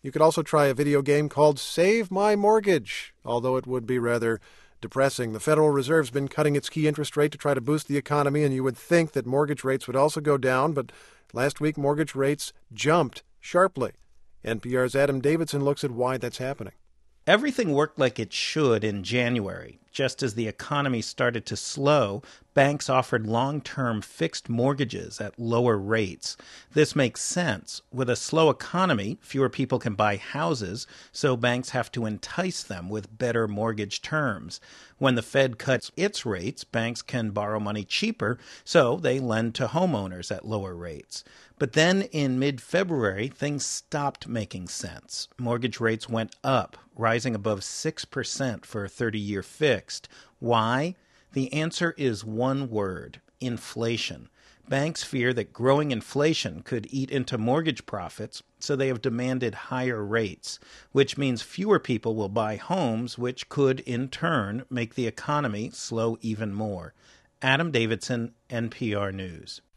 You could also try a video game called Save My Mortgage, although it would be rather depressing. The Federal Reserve's been cutting its key interest rate to try to boost the economy, and you would think that mortgage rates would also go down, but last week mortgage rates jumped sharply. NPR's Adam Davidson looks at why that's happening. Everything worked like it should in January. Just as the economy started to slow, banks offered long-term fixed mortgages at lower rates. This makes sense. With a slow economy, fewer people can buy houses, so banks have to entice them with better mortgage terms. When the Fed cuts its rates, banks can borrow money cheaper, so they lend to homeowners at lower rates. But then in mid-February, things stopped making sense. Mortgage rates went up, rising above 6% for a 30-year fixed. Why? The answer is one word: inflation. Banks fear that growing inflation could eat into mortgage profits, so they have demanded higher rates, which means fewer people will buy homes, which could, in turn, make the economy slow even more. Adam Davidson, NPR News.